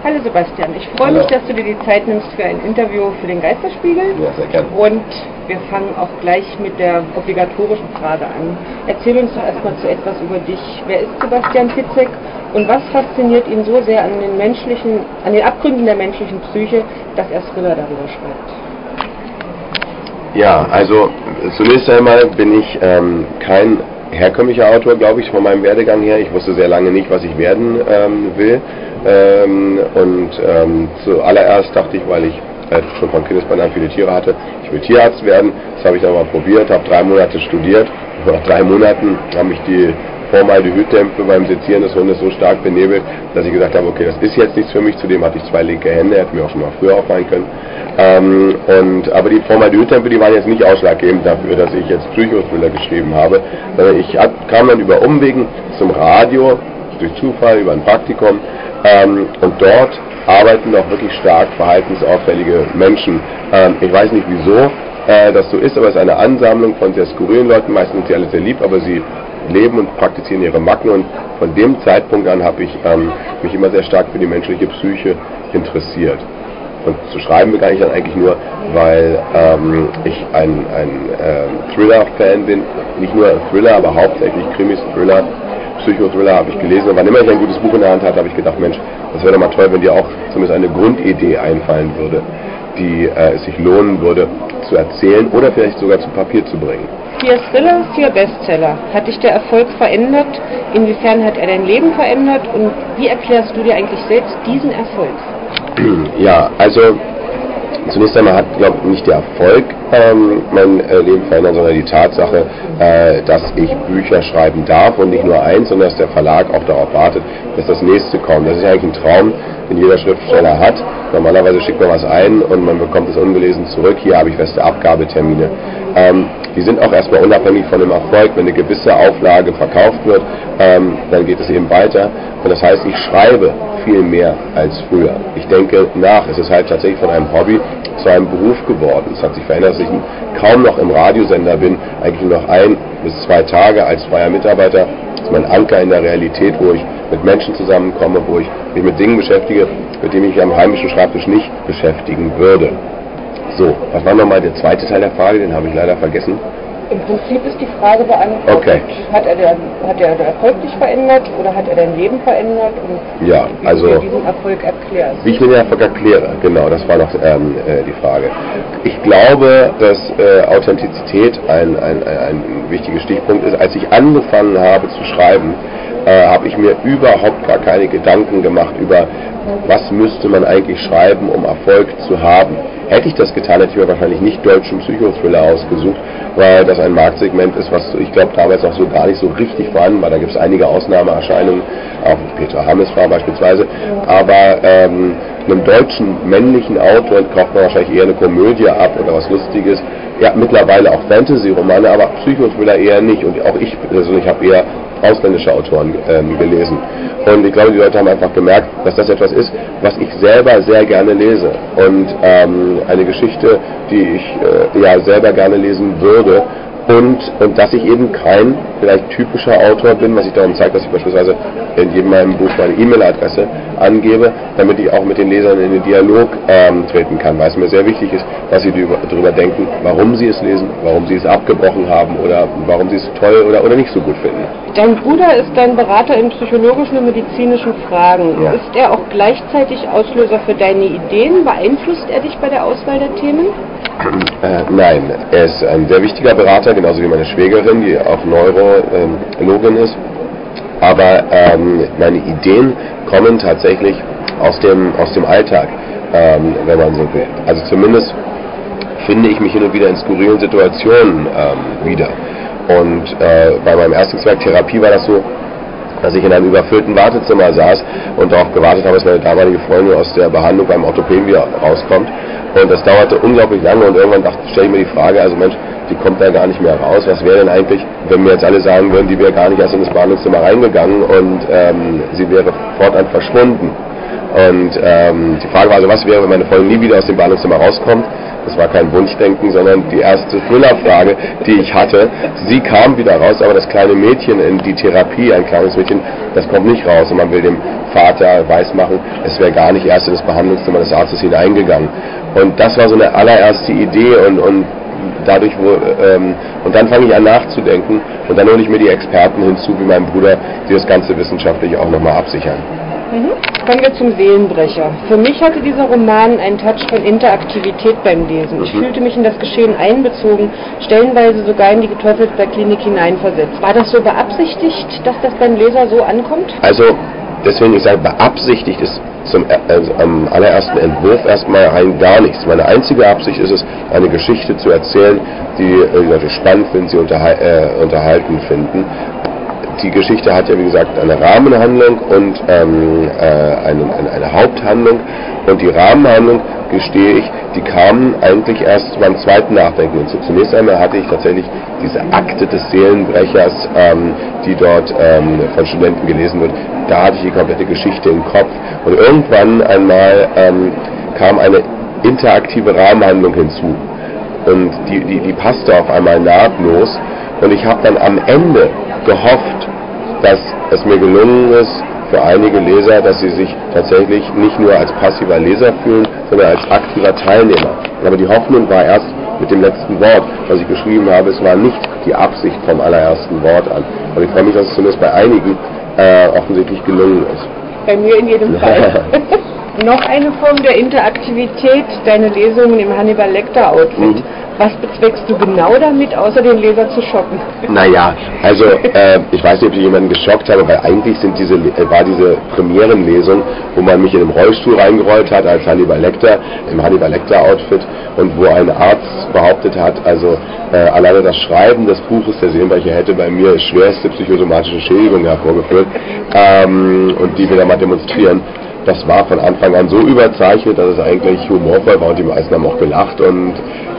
Hallo Sebastian, ich freue mich, dass du dir die Zeit nimmst für ein Interview für den Geisterspiegel. Ja, sehr gerne. Und wir fangen auch gleich mit der obligatorischen Frage an. Erzähl uns doch erstmal zu etwas über dich. Wer ist Sebastian Fitzek und was fasziniert ihn so sehr an den Abgründen der menschlichen Psyche, dass er Thriller darüber schreibt? Ja, also zunächst einmal bin ich kein herkömmlicher Autor, glaube ich, von meinem Werdegang her. Ich wusste sehr lange nicht, was ich werden will. Zuallererst dachte ich, weil ich schon von Kindesbeinen an viele Tiere hatte, ich will Tierarzt werden. Das habe ich dann mal probiert, habe 3 Monate studiert. Und nach 3 Monaten haben mich die Formaldehyd-Dämpfe beim Sezieren des Hundes so stark benebelt, dass ich gesagt habe, okay, das ist jetzt nichts für mich. Zudem hatte ich 2 linke Hände, hätte mir auch schon mal früher auffallen können. Aber die Formaldehyd-Dämpfe, die waren jetzt nicht ausschlaggebend dafür, dass ich jetzt Psychothriller geschrieben habe. Ich kam dann über Umwegen zum Radio, durch Zufall, über ein Praktikum, und dort arbeiten auch wirklich stark verhaltensauffällige Menschen. Ich weiß nicht wieso das so ist, aber es ist eine Ansammlung von sehr skurrilen Leuten, meistens sind sie alle sehr lieb, aber sie leben und praktizieren ihre Macken, und von dem Zeitpunkt an habe ich mich immer sehr stark für die menschliche Psyche interessiert. Und zu schreiben begann ich dann eigentlich nur, weil ich ein Thriller-Fan bin, nicht nur Thriller, aber hauptsächlich Krimis, Thriller, Psychothriller habe ich gelesen, und wann immer ich ein gutes Buch in der Hand hatte, habe ich gedacht, Mensch, das wäre doch mal toll, wenn dir auch zumindest eine Grundidee einfallen würde, die es sich lohnen würde zu erzählen oder vielleicht sogar zu Papier zu bringen. 4 Thriller, 4 Bestseller. Hat dich der Erfolg verändert? Inwiefern hat er dein Leben verändert? Und wie erklärst du dir eigentlich selbst diesen Erfolg? Ja, also zunächst einmal hat, glaube ich, nicht der Erfolg mein Leben verändert, sondern die Tatsache, dass ich Bücher schreiben darf und nicht nur eins, sondern dass der Verlag auch darauf wartet, dass das nächste kommt. Das ist eigentlich ein Traum, den jeder Schriftsteller hat. Normalerweise schickt man was ein und man bekommt es ungelesen zurück. Hier habe ich feste Abgabetermine. Die sind auch erstmal unabhängig von dem Erfolg. Wenn eine gewisse Auflage verkauft wird, dann geht es eben weiter. Und das heißt, ich schreibe viel mehr als früher. Ich denke nach. Es ist halt tatsächlich von einem Hobby zu einem Beruf geworden. Es hat sich verändert, dass ich kaum noch im Radiosender bin, eigentlich nur noch 1 bis 2 Tage als freier Mitarbeiter. Das ist mein Anker in der Realität, wo ich mit Menschen zusammenkomme, wo ich mich mit Dingen beschäftige, mit denen ich mich am heimischen Schreibtisch nicht beschäftigen würde. So, was war nochmal der zweite Teil der Frage? Den habe ich leider vergessen. Im Prinzip ist die Frage beantwortet. Okay. Hat er den Erfolg dich verändert oder hat er dein Leben verändert? Und ja, also wie du diesen Erfolg erklärst? Wie ich mir den Erfolg erkläre, genau, das war noch die Frage. Ich glaube, dass Authentizität ein wichtiger Stichpunkt ist. Als ich angefangen habe zu schreiben, habe ich mir überhaupt gar keine Gedanken gemacht über, was müsste man eigentlich schreiben, um Erfolg zu haben. Hätte ich das getan, hätte ich mir wahrscheinlich nicht deutschen Psychothriller ausgesucht, weil das ein Marktsegment ist, was ich glaube damals auch so gar nicht so richtig vorhanden war. Da gibt es einige Ausnahmeerscheinungen, auch Petra Hammes war beispielsweise, aber einem deutschen männlichen Autor kauft man wahrscheinlich eher eine Komödie ab oder was Lustiges. Ja, mittlerweile auch Fantasy-Romane, aber Psychothriller eher nicht, und auch ich persönlich habe eher ausländische Autoren gelesen. Und ich glaube, die Leute haben einfach gemerkt, dass das etwas ist, was ich selber sehr gerne lese. Und eine Geschichte, die ich selber gerne lesen würde. Und dass ich eben kein vielleicht typischer Autor bin, was sich darum zeigt, dass ich beispielsweise in jedem meinem Buch meine E-Mail-Adresse angebe, damit ich auch mit den Lesern in den Dialog treten kann, weil es mir sehr wichtig ist, dass sie darüber denken, warum sie es lesen, warum sie es abgebrochen haben oder warum sie es toll oder nicht so gut finden. Dein Bruder ist dein Berater in psychologischen und medizinischen Fragen. Ja. Ist er auch gleichzeitig Auslöser für deine Ideen? Beeinflusst er dich bei der Auswahl der Themen? Nein, er ist ein sehr wichtiger Berater, genauso wie meine Schwägerin, die auch Neurologin ist. Aber meine Ideen kommen tatsächlich aus dem Alltag, wenn man so will. Also zumindest finde ich mich hin und wieder in skurrilen Situationen wieder. Und bei meinem ersten Zweig Therapie war das so, dass ich in einem überfüllten Wartezimmer saß und darauf gewartet habe, dass meine damalige Freundin aus der Behandlung beim Orthopäden wieder rauskommt. Und das dauerte unglaublich lange, und irgendwann stelle ich mir die Frage, also Mensch, die kommt da gar nicht mehr raus. Was wäre denn eigentlich, wenn mir jetzt alle sagen würden, die wäre gar nicht erst in das Behandlungszimmer reingegangen und sie wäre fortan verschwunden. Und die Frage war also, was wäre, wenn meine Freundin nie wieder aus dem Behandlungszimmer rauskommt? Das war kein Wunschdenken, sondern die erste Thriller-Frage, die ich hatte. Sie kam wieder raus, aber das kleine Mädchen in die Therapie, ein kleines Mädchen, das kommt nicht raus. Und man will dem Vater weismachen, es wäre gar nicht erst in das Behandlungszimmer des Arztes hineingegangen. Und das war so eine allererste Idee und dadurch und dann fange ich an nachzudenken und dann hole ich mir die Experten hinzu, wie mein Bruder, die das Ganze wissenschaftlich auch nochmal absichern. Kommen wir zum Seelenbrecher. Für mich hatte dieser Roman einen Touch von Interaktivität beim Lesen. Ich fühlte mich in das Geschehen einbezogen, stellenweise sogar in die Teufelsberg-Klinik hineinversetzt. War das so beabsichtigt, dass das beim Leser so ankommt? Also deswegen, ich sage, beabsichtigt ist am allerersten Entwurf erstmal rein gar nichts. Meine einzige Absicht ist es, eine Geschichte zu erzählen, die Leute spannend finden, sie unterhalten finden. Die Geschichte hat ja, wie gesagt, eine Rahmenhandlung und eine Haupthandlung. Und die Rahmenhandlung, gestehe ich, die kamen eigentlich erst beim zweiten Nachdenken hinzu. Zunächst einmal hatte ich tatsächlich diese Akte des Seelenbrechers, die dort von Studenten gelesen wird. Da hatte ich die komplette Geschichte im Kopf. Und irgendwann einmal kam eine interaktive Rahmenhandlung hinzu. Und die passte auf einmal nahtlos. Und ich habe dann am Ende gehofft, dass es mir gelungen ist, für einige Leser, dass sie sich tatsächlich nicht nur als passiver Leser fühlen, sondern als aktiver Teilnehmer. Aber die Hoffnung war erst mit dem letzten Wort, was ich geschrieben habe. Es war nicht die Absicht vom allerersten Wort an. Aber ich freue mich, dass es zumindest bei einigen offensichtlich gelungen ist. Bei mir in jedem Fall. Noch eine Form der Interaktivität, deine Lesungen im Hannibal Lecter Outfit. Was bezweckst du genau damit, außer den Leser zu schocken? Naja, also ich weiß nicht, ob ich jemanden geschockt habe, weil eigentlich war diese Premierenlesung, wo man mich in den Rollstuhl reingerollt hat als Hannibal Lecter, im Hannibal Lecter Outfit und wo ein Arzt behauptet hat, also alleine das Schreiben des Buches der Seelenbrecher hätte bei mir schwerste psychosomatische Schädigungen hervorgeführt und die wir da mal demonstrieren. Das war von Anfang an so überzeichnet, dass es eigentlich humorvoll war und die meisten haben auch gelacht. Und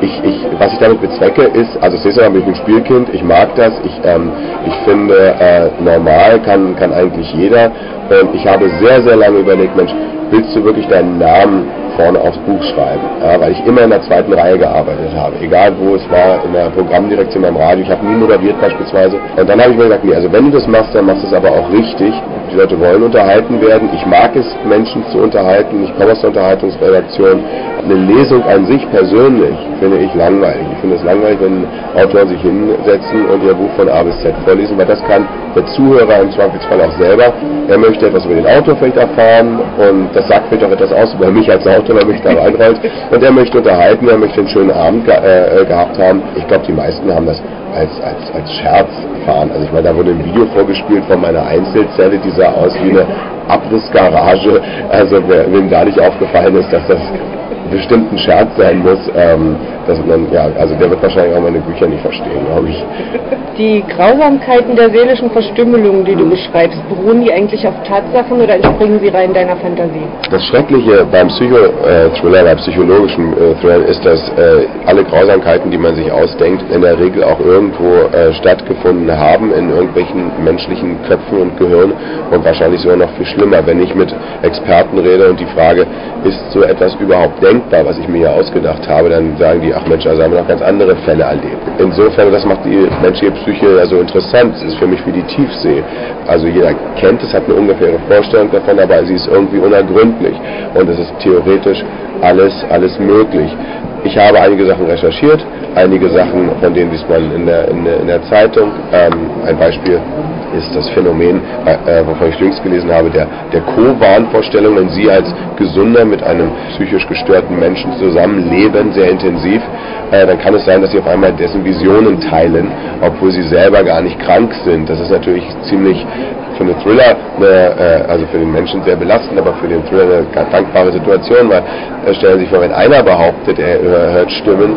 was ich damit bezwecke ist, also es ist ja ein Spielkind, ich mag das, ich finde, normal kann eigentlich jeder. Und ich habe sehr, sehr lange überlegt, Mensch, willst du wirklich deinen Namen vorne aufs Buch schreiben? Ja, weil ich immer in der zweiten Reihe gearbeitet habe, egal wo es war, in der Programmdirektion beim Radio, ich habe nie moderiert beispielsweise. Und dann habe ich mir gesagt, nee, also wenn du das machst, dann machst du es aber auch richtig. Die Leute wollen unterhalten werden, ich mag es, Menschen zu unterhalten, ich komme aus der Unterhaltungsredaktion. Eine Lesung an sich persönlich finde ich langweilig. Ich finde es langweilig, wenn Autoren sich hinsetzen und ihr Buch von A bis Z vorlesen, weil das kann der Zuhörer im Zweifelsfall auch selber. Er möchte etwas über den Autor vielleicht erfahren und das sagt vielleicht auch etwas aus über mich als Autor, weil mich da reinrollt. Und er möchte unterhalten, er möchte einen schönen Abend gehabt haben. Ich glaube, die meisten haben das als Scherz erfahren. Also ich meine, da wurde ein Video vorgespielt von meiner Einzelzelle, die sah aus wie eine Abrissgarage. Also wem da nicht aufgefallen ist, dass das bestimmt ein Scherz sein muss, dass man, also der wird wahrscheinlich auch meine Bücher nicht verstehen, glaube ich. Die Grausamkeiten der seelischen Verstümmelung, die du beschreibst, beruhen die eigentlich auf Tatsachen oder entspringen sie rein deiner Fantasie? Das Schreckliche beim Psychothriller, bei psychologischen Thrillern ist, dass alle Grausamkeiten, die man sich ausdenkt, in der Regel auch irgendwo stattgefunden haben, in irgendwelchen menschlichen Köpfen und Gehirnen und wahrscheinlich sogar noch viel schlimmer. Wenn ich mit Experten rede und die Frage, ist so etwas überhaupt denkbar, was ich mir hier ausgedacht habe, dann sagen die, ach Mensch, also haben wir noch ganz andere Fälle erlebt. Insofern, das macht die menschliche Psyche ja so interessant. Es ist für mich wie die Tiefsee. Also jeder kennt es, hat eine ungefähre Vorstellung davon, aber sie ist irgendwie unergründlich. Und es ist theoretisch alles möglich. Ich habe einige Sachen recherchiert, einige Sachen, von denen liest man in der Zeitung. Ein Beispiel ist das Phänomen, wovon ich jüngst gelesen habe, der Co-Wahnvorstellung, wenn Sie als Gesunder mit einem psychisch gestörten Menschen zusammenleben, sehr intensiv, dann kann es sein, dass Sie auf einmal dessen Visionen teilen, obwohl Sie selber gar nicht krank sind. Das ist natürlich ziemlich für einen Thriller, also für den Menschen sehr belastend, aber für den Thriller eine ganz dankbare Situation, weil stellen Sie sich vor, wenn einer behauptet, er hört Stimmen,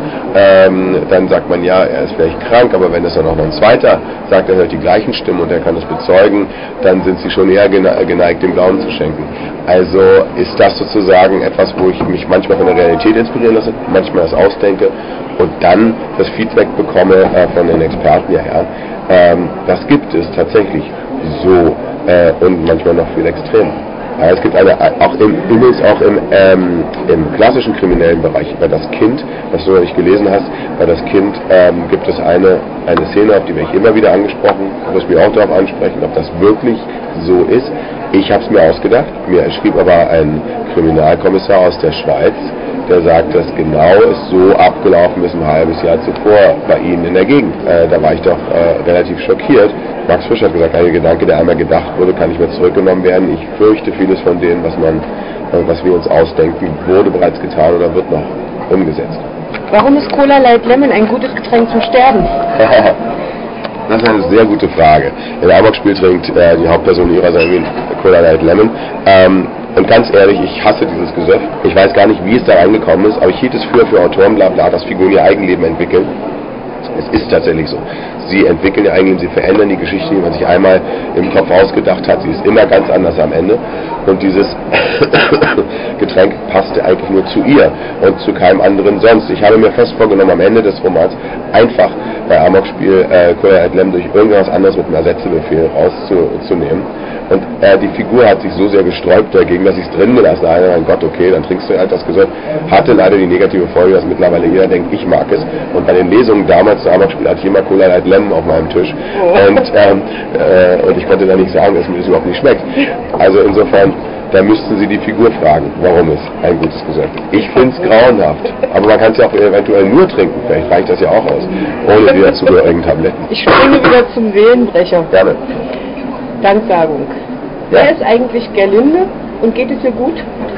dann sagt man, ja, er ist vielleicht krank, aber wenn es dann auch noch ein zweiter sagt, er hört die gleichen Stimmen und er kann es bezeugen, dann sind Sie schon eher geneigt, dem Glauben zu schenken. Also ist das sozusagen etwas, wo ich mich manchmal von der Realität inspirieren lasse, manchmal das ausdenke und dann das Feedback bekomme von den Experten, das gibt es tatsächlich so und manchmal noch viel extremer. Ja, es gibt übrigens auch im klassischen kriminellen Bereich, bei Das Kind, was du noch nicht gelesen hast, bei Das Kind gibt es eine Szene, auf die werde ich immer wieder angesprochen, du wirst mich auch darauf ansprechen, ob das wirklich so ist. Ich habe es mir ausgedacht, mir schrieb aber ein Kriminalkommissar aus der Schweiz, der sagt, dass genau es so abgelaufen ist ein halbes Jahr zuvor bei Ihnen in der Gegend. Da war ich doch relativ schockiert. Max Frisch hat gesagt, ein Gedanke, der einmal gedacht wurde, kann nicht mehr zurückgenommen werden. Ich fürchte, vieles von dem, was wir uns ausdenken, wurde bereits getan oder wird noch umgesetzt. Warum ist Cola Light Lemon ein gutes Getränk zum Sterben? Das ist eine sehr gute Frage. Im Amok-Spiel trinkt die Hauptperson ihrer Seite Cola Light Lemon. Und ganz ehrlich, ich hasse dieses Gesöff. Ich weiß gar nicht, wie es da reingekommen ist, aber ich hielt es früher für Autoren, blabla, dass Figuren ihr Eigenleben entwickeln. Es ist tatsächlich so. Sie entwickeln ihr Eigenleben, sie verändern die Geschichte, die man sich einmal im Kopf ausgedacht hat. Sie ist immer ganz anders am Ende. Und dieses Getränk passte eigentlich nur zu ihr und zu keinem anderen sonst. Ich habe mir fest vorgenommen, am Ende des Romans einfach bei Amok-Spiel Cola Light Lemon durch irgendwas anderes mit einem Ersatzbefehl rauszunehmen. Und die Figur hat sich so sehr gesträubt dagegen, dass ich es drin gelassen habe. Mein Gott, okay, dann trinkst du halt das Gesöff. Hatte leider die negative Folge, dass mittlerweile jeder denkt, ich mag es. Und bei den Lesungen damals zu Amok-Spiel hatte ich immer Cola Light Lemon auf meinem Tisch. Und ich konnte da nicht sagen, dass mir das überhaupt nicht schmeckt. Also insofern, da müssten Sie die Figur fragen, warum es ein gutes Gesöff. Ich finde es grauenhaft. Aber man kann es ja auch eventuell nur trinken. Vielleicht reicht das ja auch aus. Ohne die dazugehörigen Tabletten. Ich springe wieder zum Seelenbrecher. Gerne. Danksagung. Wer ist eigentlich Gerlinde und geht es ihr gut?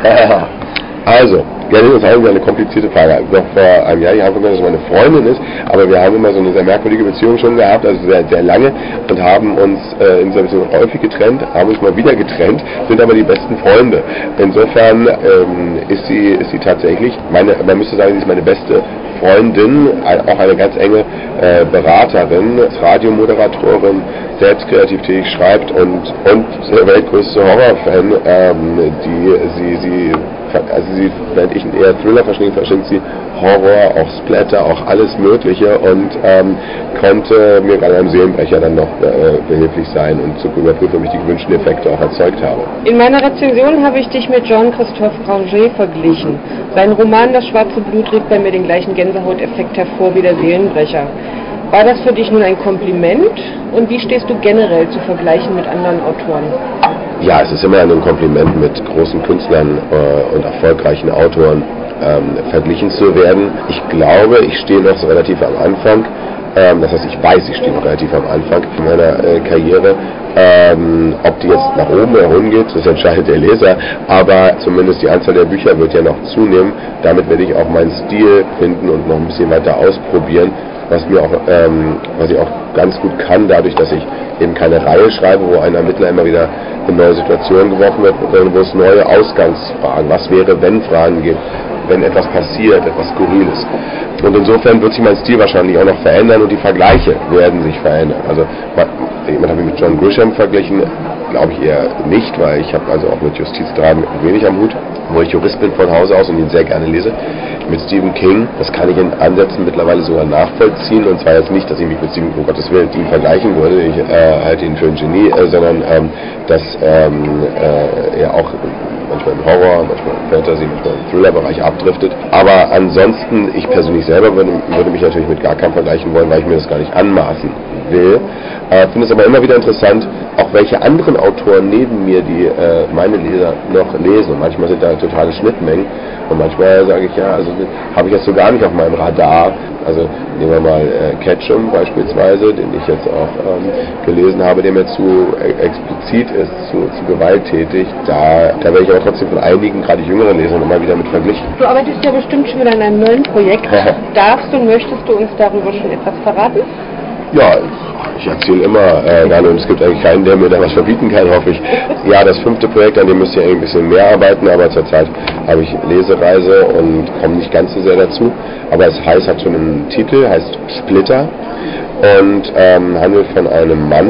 Also, Gerlinde ist eigentlich eine komplizierte Frage. Noch vor einem Jahr, ich habe gesagt, dass meine Freundin ist, aber wir haben immer so eine sehr merkwürdige Beziehung schon gehabt, also sehr, sehr lange, und haben uns in dieser Beziehung häufig getrennt, haben uns mal wieder getrennt, sind aber die besten Freunde. Insofern ist sie tatsächlich, man müsste sagen, sie ist meine beste Freundin, auch eine ganz enge Beraterin, Radiomoderatorin, selbst kreativ tätig, schreibt und der weltgrößte Horrorfan, während ich eher Thriller verschlingt sie Horror, auch Splatter, auch alles Mögliche und konnte mir gerade einem Seelenbrecher dann noch behilflich sein und zu überprüfen, ob ich die gewünschten Effekte auch erzeugt habe. In meiner Rezension habe ich dich mit Jean-Christophe Granger verglichen. Sein Roman Das schwarze Blut rief bei mir den gleichen Gänsehauteffekt hervor wie der Seelenbrecher. War das für dich nun ein Kompliment und wie stehst du generell zu Vergleichen mit anderen Autoren? Ja, es ist immer ein Kompliment, mit großen Künstlern und erfolgreichen Autoren verglichen zu werden. Ich glaube, ich stehe noch so relativ am Anfang. Das heißt, ich weiß, ich stehe noch relativ am Anfang meiner Karriere. Ob die jetzt nach oben oder unten geht, das entscheidet der Leser. Aber zumindest die Anzahl der Bücher wird ja noch zunehmen. Damit werde ich auch meinen Stil finden und noch ein bisschen weiter ausprobieren. Was ich auch ganz gut kann, dadurch, dass ich eben keine Reihe schreibe, wo ein Ermittler immer wieder in neue Situationen geworfen wird, sondern wo es neue Ausgangsfragen, was wäre, wenn Fragen gibt, wenn etwas passiert, etwas Skurriles. Und insofern wird sich mein Stil wahrscheinlich auch noch verändern und die Vergleiche werden sich verändern. Also jemand hat mich mit John Grisham verglichen, glaube ich eher nicht, weil ich habe also auch mit Justizdramen wenig am Hut, wo ich Jurist bin von Hause aus und ihn sehr gerne lese. Mit Stephen King, das kann ich in Ansätzen mittlerweile sogar nachvollziehen, und zwar jetzt nicht, dass ich mich mit Stephen, um Gottes Willen, ihm vergleichen würde, ich halte ihn für ein Genie, sondern dass er auch manchmal im Horror, manchmal im Fantasy, manchmal im Thriller-Bereich abdriftet. Aber ansonsten, ich persönlich selber würde mich natürlich mit gar keinem vergleichen wollen, weil ich mir das gar nicht anmaßen will. Finde es aber immer wieder interessant, auch welche anderen Autoren neben mir, die meine Leser noch lesen. Und manchmal sind da totale Schnittmengen und manchmal sage ich, ja, also habe ich das so gar nicht auf meinem Radar. Also nehmen wir mal Ketchum beispielsweise, den ich jetzt auch gelesen habe, der mir zu explizit ist, zu gewalttätig. Da werde ich aber trotzdem von einigen, gerade jüngeren Lesern, immer wieder mit verglichen. Du arbeitest ja bestimmt schon wieder an einem neuen Projekt. Darfst und möchtest du uns darüber schon etwas verraten? Ja, ich erzähle immer dann, und es gibt eigentlich keinen, der mir da was verbieten kann, hoffe ich. Ja, das 5. Projekt, an dem müsst ihr eigentlich ein bisschen mehr arbeiten, aber zurzeit habe ich Lesereise und komme nicht ganz so sehr dazu. Aber es hat schon einen Titel, heißt Splitter und handelt von einem Mann,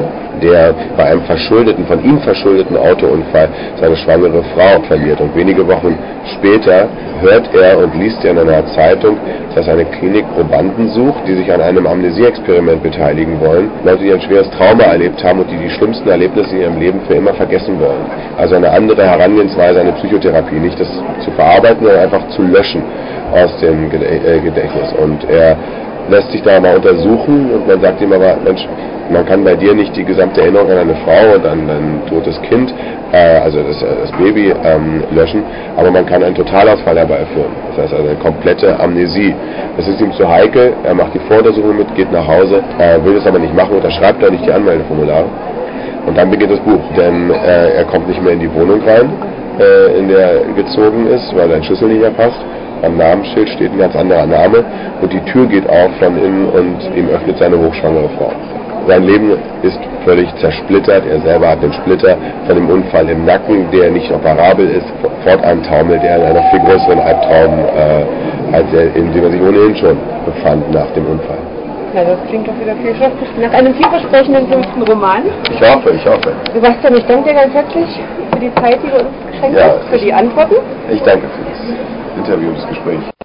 der bei einem von ihm verschuldeten Autounfall seine schwangere Frau verliert. Und wenige Wochen später hört er und liest er in einer Zeitung, dass eine Klinik Probanden sucht, die sich an einem Amnesie-Experiment beteiligen wollen. Leute, die ein schweres Trauma erlebt haben und die schlimmsten Erlebnisse in ihrem Leben für immer vergessen wollen. Also eine andere Herangehensweise, eine Psychotherapie. Nicht das zu verarbeiten, sondern einfach zu löschen aus dem Gedächtnis. Und er lässt sich da mal untersuchen und man sagt ihm aber, Mensch, man kann bei dir nicht die gesamte Erinnerung an eine Frau und an ein totes Kind, also das Baby, löschen, aber man kann einen Totalausfall herbeiführen. Das heißt also eine komplette Amnesie. Das ist ihm zu heikel, er macht die Voruntersuchung mit, geht nach Hause, will es aber nicht machen, unterschreibt er nicht die Anmeldeformulare. Und dann beginnt das Buch, denn er kommt nicht mehr in die Wohnung rein, in der er gezogen ist, weil sein Schlüssel nicht mehr passt. Am Namensschild steht ein ganz anderer Name und die Tür geht auf von innen und ihm öffnet seine hochschwangere Frau. Sein Leben ist völlig zersplittert, er selber hat den Splitter von dem Unfall im Nacken, der nicht operabel ist, fortan taumelt er in einer viel größeren Albtraum, als in dem er sich ohnehin schon befand nach dem Unfall. Na, das klingt doch wieder viel Stoff. Nach einem vielversprechenden 5. Roman. Ich hoffe. Sebastian, ich danke dir ganz herzlich für die Zeit, die du uns geschenkt hast, für die Antworten. Ich danke für das Interview, das Gespräch.